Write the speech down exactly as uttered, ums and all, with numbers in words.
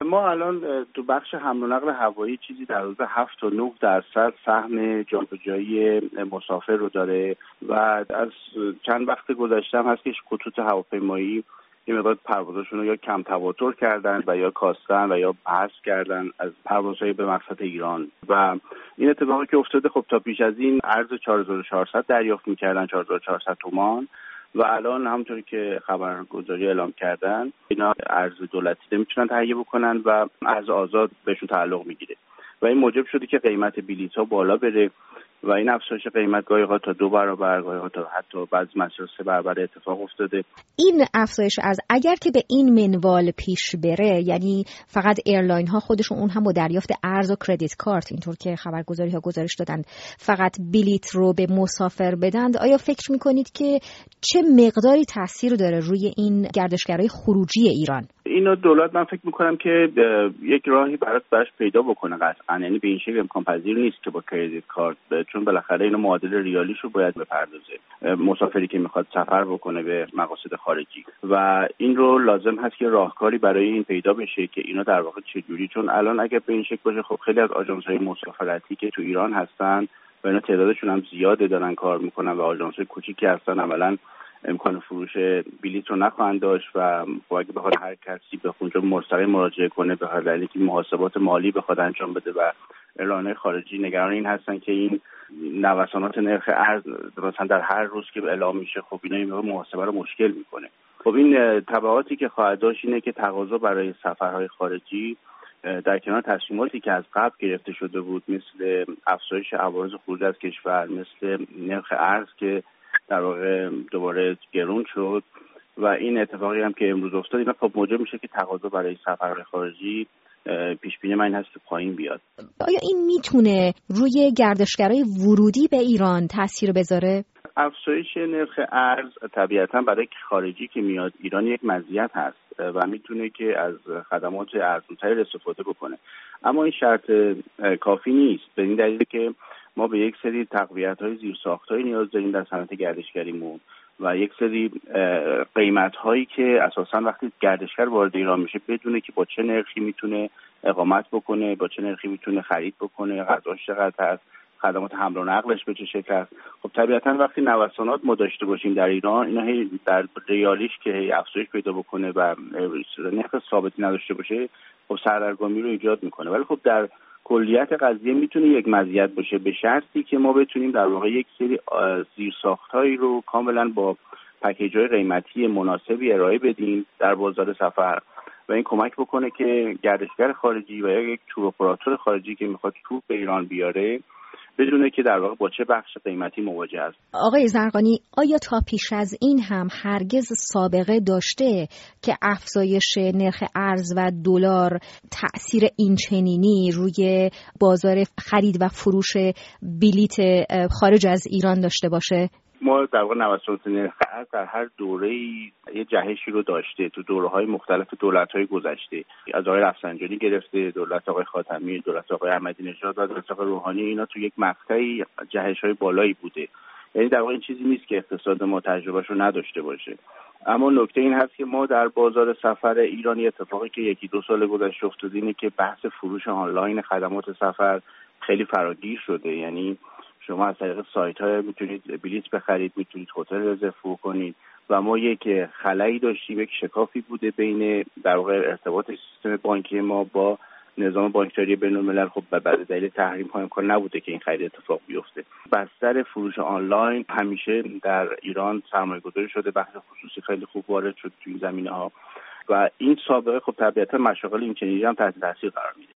ما الان تو بخش حمل و نقل هوایی چیزی در حدود هفت تا نه درصد سهم جابجایی مسافر رو داره و از چند وقت گذشته هم هست که خطوط هواپیمایی این مقدار پروازشون رو یا کم تواتر کردن و یا کاستن و یا حذف کردن از پروازهای به مقصد ایران و این اتفاقی که افتاده خب تا پیش از این ارز چهار هزار و چهارصد دریافت می‌کردن، چهار هزار و چهارصد تومان و الان همونطوری که خبرگزاری اعلام کردن اینا ارز دولتی نمیتونن تهیه بکنن و ارز آزاد بهشون تعلق میگیره و این موجب شده که قیمت بلیط‌ها بالا بره و این افزایش قیمت گاهی ها تا دو برابر گاهی ها تا حتی بعضی مسائل سه برابر اتفاق افتاده. این افزایش از اگر که به این منوال پیش بره، یعنی فقط ایرلاین ها خودشون اون هم با دریافت ارز و کردیت کارت اینطور که خبرگزاری ها گزارش دادن فقط بلیط رو به مسافر بدند، آیا فکر میکنید که چه مقداری تاثیر داره روی این گردشگرای خروجی ایران؟ اینو دولت من فکر میکنم که یک راهی برات براش پیدا بکنه قطعا، یعنی به این شکل امکان پذیر نیست که با کردیت کارت، چون بالاخره اینو معادل ریالیش رو باید بپردازه مسافری که میخواد سفر بکنه به مقاصد خارجی و این رو لازم هست که راهکاری برای این پیدا بشه که اینا در واقع چجوری، چون الان اگه به این شکل باشه خب خیلی از آژانس‌های مسافرتی که تو ایران هستن و اینا تعدادشون هم زیاده دارن کار میکنن و آژانس‌های کوچیکی هستن، عملاً امکان فروش بلیط رو نخواهند داشت و اگه بخواد هر کسی به اونجا مستقیم مراجعه کنه به حال اینکه محاسبات مالی بخواد انجام بده و اعلانات خارجی نگران این هستن که این نوسانات نرخ ارز مثلا در هر روز که اعلام میشه خب اینا این محاسبه رو مشکل میکنه. خب این تبعاتی که خواهد داشت اینه که تقاضا برای سفرهای خارجی در کنار تصمیماتی که از قبل گرفته شده بود مثل افزایش عوارض خروج از کشور، مثل نرخ ارز که در واقع دوباره گرون شد و این اتفاقی هم که امروز افتاد، اینا خب موجب میشه که تقاضا برای سفرهای خارجی پیش بینی من این هست که پایین بیاد. آیا این میتونه روی گردشگرای ورودی به ایران تاثیر بذاره؟ افزایش نرخ ارز طبیعتاً برای خارجی که میاد ایران یک مزیت هست و میتونه که از خدمات ارزان‌تری استفاده بکنه، اما این شرط کافی نیست، به این دلیل که ما به یک سری تقویت‌های زیرساخت‌هایی نیاز داریم در صنعت گردشگریمون و یک سری قیمت‌هایی که اساساً وقتی گردشگر وارد ایران میشه بدونه که با چه نرخی میتونه اقامت بکنه، با چه نرخی میتونه خرید بکنه، غذاش چقدر هست، خدمات حمل و نقلش به چه شکل است. خب طبیعتاً وقتی نوسانات ما داشته باشیم در ایران، اینا هی در ریالیش که هی افزایش پیدا بکنه و نرخ ثابتی نداشته باشه، خب سردرگمی رو ایجاد میکنه. ولی خب در کلیت قضیه میتونه یک مزیت باشه به شرطی که ما بتونیم در واقع یک سری زیرساخت‌هایی رو کاملا با پکیج‌های قیمتی مناسبی ارائه بدیم در بازار سفر و این کمک بکنه که گردشگر خارجی و یا یک تور اپراتور خارجی که میخواد تور به ایران بیاره بدونه که در واقع با چه بخش قیمتی مواجه است. آقای زرقانی، آیا تا پیش از این هم هرگز سابقه داشته که افزایش نرخ ارز و دلار تأثیر اینچنینی روی بازار خرید و فروش بلیط خارج از ایران داشته باشه؟ ما در واقع نوسانات نرخ ارز در هر دوره‌ای یه جهشی رو داشته تو دوره‌های مختلف دولت‌های گذشته، از آقای رفسنجانی گرفته، دولت آقای خاتمی، دولت آقای احمدی نژاد و دولت آقای روحانی، اینا تو یک مقطعی جهش‌های بالایی بوده. یعنی در واقع این چیزی نیست که اقتصاد ما تجربهشو نداشته باشه. اما نکته این هست که ما در بازار سفر ایرانی اتفاقی که یکی دو سال گذشته افتاد اینه که بحث فروش آنلاین خدمات سفر خیلی فراگیر شده. یعنی شما از طریق سایت‌ها میتونید بلیط بخرید، میتونید هتل رزرو کنید و ما یک خلایی داشتیم، یک شکافی بوده بین در واقع ارتباط سیستم بانکی ما با نظام بانکداری بین‌الملل. خب به بعد دلیل تحریم ها امکان نبوده که این خرید اتفاق بیفته. بستر فروش آنلاین همیشه در ایران سرمایه‌گذاری شده، بحث خصوصی خیلی خوب وارد شد تو این زمینه‌ها و این سابقه خب طبیعتا مشاغل اینچنینی هم تحت تاثیر قرار میده.